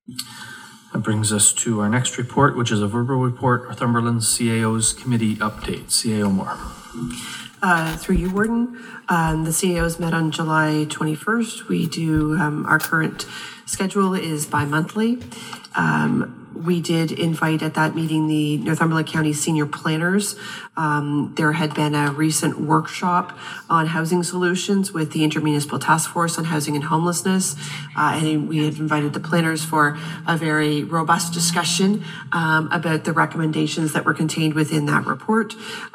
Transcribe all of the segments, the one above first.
That brings us to our next report, which is a verbal report, Northumberland CAO's committee update. CAO Moore. Through you, Warden. The CAOs met on July 21st. We do, our current schedule is bi-monthly. We did invite at that meeting the Northumberland County senior planners. There had been a recent workshop on housing solutions with the Intermunicipal Task Force on Housing and Homelessness. And we had invited the planners for a very robust discussion about the recommendations that were contained within that report.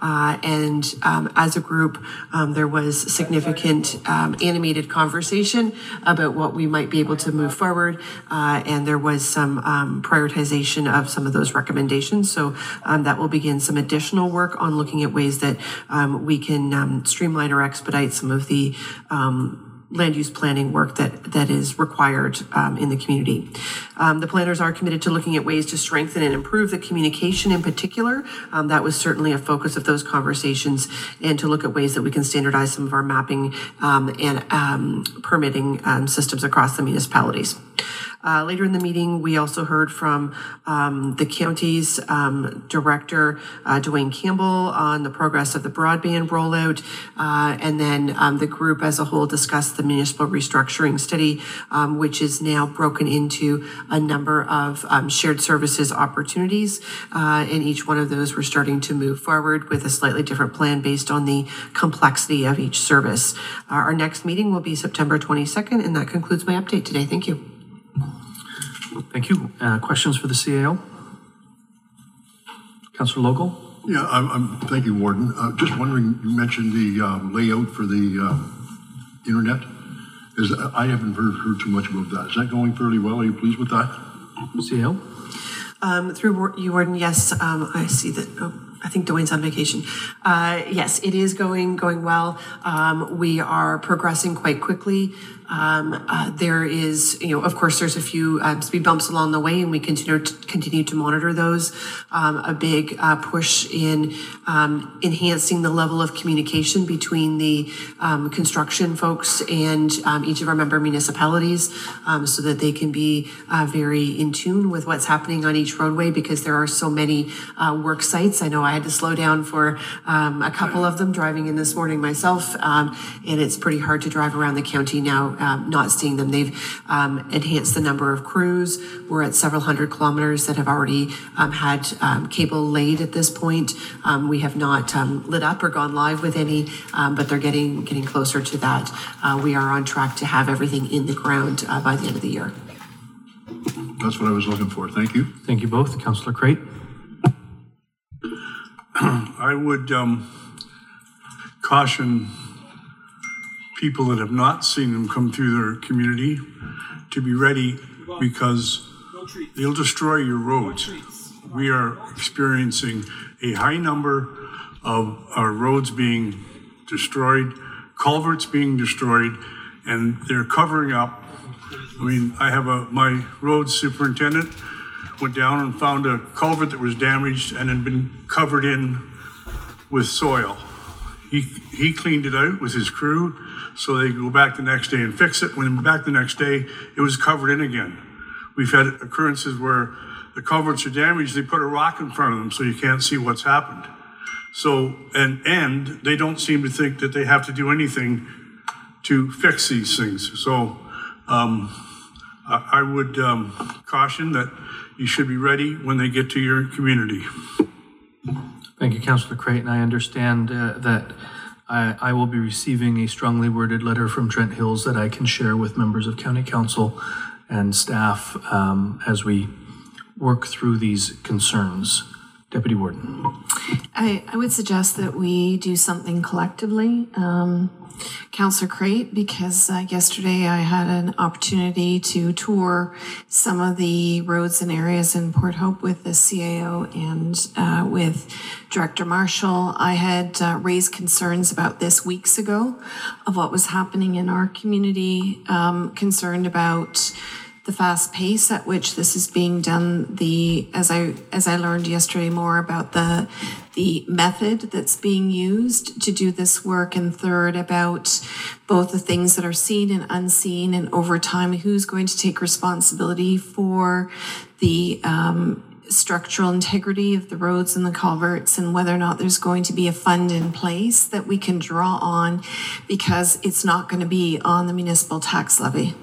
As a group, there was significant animated conversation about what we might be able to move forward. And there was some prioritization of some of those recommendations. So that will begin some additional work on looking at ways that we can streamline or expedite some of the land use planning work that is required in the community. The planners are committed to looking at ways to strengthen and improve the communication in particular. That was certainly a focus of those conversations, and to look at ways that we can standardize some of our mapping and permitting systems across the municipalities. Later in the meeting, we also heard from the county's director, Dwayne Campbell, on the progress of the broadband rollout. And then the group as a whole discussed the municipal restructuring study, which is now broken into a number of shared services opportunities. And each one of those we're starting to move forward with a slightly different plan based on the complexity of each service. Our next meeting will be September 22nd, and that concludes my update today. Thank you. Thank you. Questions for the CAO? Councillor Local? Yeah, thank you, Warden. Just wondering, you mentioned the layout for the internet. I haven't heard too much about that. Is that going fairly well? Are you pleased with that? CAO? Through you, Warden, yes. I see that. I think Dwayne's on vacation. Yes, it is going well. We are progressing quite quickly. There is, of course, there's a few speed bumps along the way, and we continue to monitor those. A big push in enhancing the level of communication between the construction folks and each of our member municipalities, so that they can be very in tune with what's happening on each roadway, because there are so many work sites. I know I had to slow down for a couple of them driving in this morning myself, and it's pretty hard to drive around the county now not seeing them. They've enhanced the number of crews. We're at several hundred kilometers that have already had cable laid at this point. We have not lit up or gone live with any, but they're getting closer to that. We are on track to have everything in the ground by the end of the year. That's what I was looking for. Thank you. Thank you both. Councillor Crate? I would caution people that have not seen them come through their community to be ready, because they'll destroy your roads. We are experiencing a high number of our roads being destroyed, culverts being destroyed, and they're covering up. I mean, I have my road superintendent went down and found a culvert that was damaged and had been covered in with soil. He cleaned it out with his crew, so they go back the next day and fix it. When back the next day, it was covered in again. We've had occurrences where the culverts are damaged, they put a rock in front of them so you can't see what's happened. So, and they don't seem to think that they have to do anything to fix these things. So I would caution that you should be ready when they get to your community. Thank you, Councillor Crate, and I understand that I will be receiving a strongly worded letter from Trent Hills that I can share with members of County Council and staff as we work through these concerns. Deputy Warden. I would suggest that we do something collectively. Councillor Crate, because yesterday I had an opportunity to tour some of the roads and areas in Port Hope with the CAO and with Director Marshall. I had raised concerns about this weeks ago of what was happening in our community, concerned about the fast pace at which this is being done, as I learned yesterday more about the method that's being used to do this work, and third, about both the things that are seen and unseen, and over time, who's going to take responsibility for the structural integrity of the roads and the culverts, and whether or not there's going to be a fund in place that we can draw on, because it's not going to be on the municipal tax levy.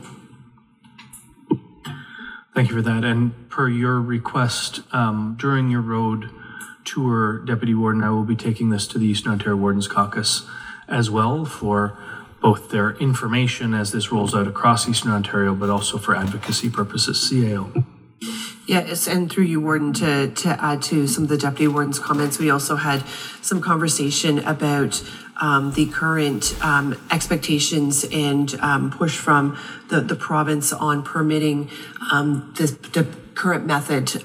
Thank you for that. And per your request, during your road tour, Deputy Warden, I will be taking this to the Eastern Ontario Wardens Caucus as well, for both their information as this rolls out across Eastern Ontario, but also for advocacy purposes. CAO. Yes, and through you, Warden, to add to some of the Deputy Warden's comments, we also had some conversation about the current expectations and push from the province on permitting the current method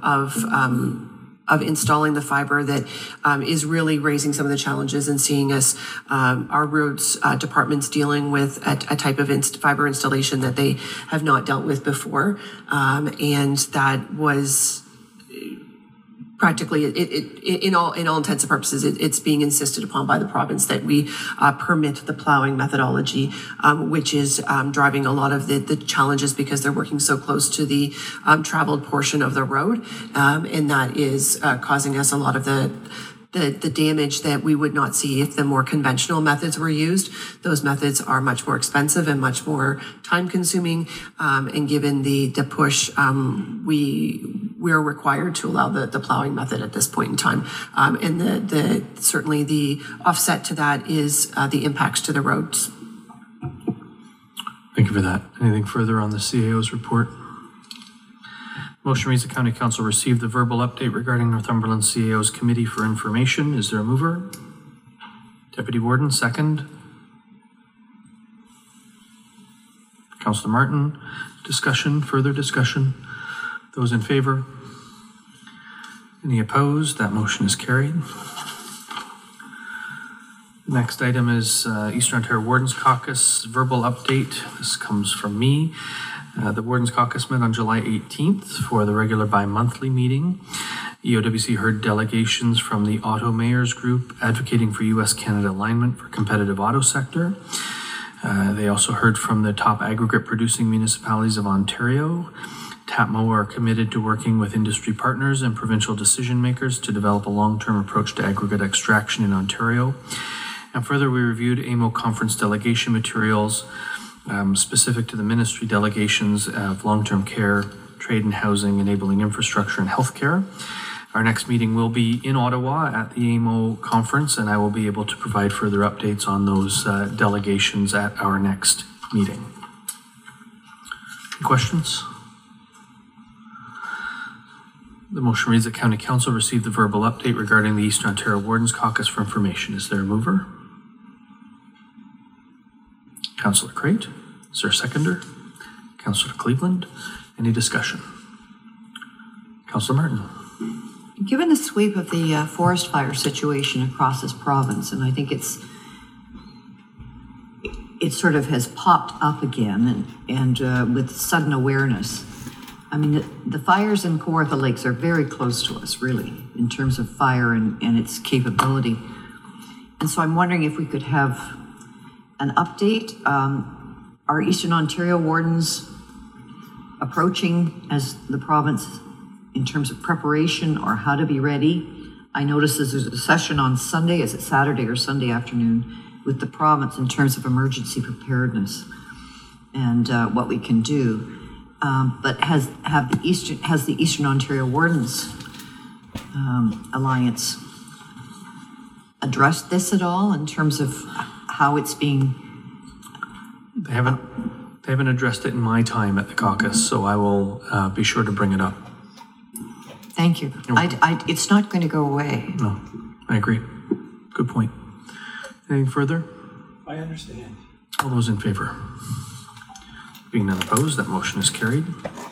of installing the fiber that is really raising some of the challenges and seeing us, our roads departments dealing with a type of fiber installation that they have not dealt with before. And that was practically, in all intents and purposes, it's being insisted upon by the province that we permit the plowing methodology, which is driving a lot of the challenges because they're working so close to the traveled portion of the road, and that is causing us a lot of the damage that we would not see if the more conventional methods were used. Those methods are much more expensive and much more time consuming. And given the push, we're required to allow the plowing method at this point in time. And certainly the offset to that is the impacts to the roads. Thank you for that. Anything further on the CAO's report? Motion reads the County Council received the verbal update regarding Northumberland CAO's Committee for Information. Is there a mover? Deputy Warden, second. Councillor Martin, discussion, further discussion? Those in favor? Any opposed? That motion is carried. Next item is Eastern Ontario Wardens Caucus verbal update. This comes from me. The Wardens Caucus met on July 18th for the regular bi-monthly meeting. EOWC heard delegations from the Auto Mayors Group advocating for U.S.-Canada alignment for competitive auto sector. They also heard from the top aggregate producing municipalities of Ontario. TAPMO are committed to working with industry partners and provincial decision makers to develop a long-term approach to aggregate extraction in Ontario. And further, we reviewed AMO conference delegation materials specific to the ministry delegations of long-term care, trade and housing, enabling infrastructure, and healthcare. Our next meeting will be in Ottawa at the AMO conference, and I will be able to provide further updates on those delegations at our next meeting. Any questions? The motion reads that County Council received the verbal update regarding the Eastern Ontario Wardens Caucus for information. Is there a mover? Councillor Crate. Is there a seconder? Councillor Cleveland. Any discussion? Councillor Martin. Given the sweep of the forest fire situation across this province, and I think it sort of has popped up again, and with sudden awareness. I mean, the fires in Kawartha Lakes are very close to us, really, in terms of fire and its capability. And so I'm wondering if we could have an update. Are Eastern Ontario Wardens approaching as the province in terms of preparation or how to be ready? I noticed there's a session on Sunday, is it Saturday or Sunday afternoon, with the province in terms of emergency preparedness and what we can do. But has the Eastern Ontario Wardens Alliance addressed this at all in terms of how it's being? They haven't addressed it in my time at the caucus, so I will be sure to bring it up. Thank you. It's not going to go away. No, I agree. Good point. Anything further? I understand. All those in favor? Being none opposed, that motion is carried.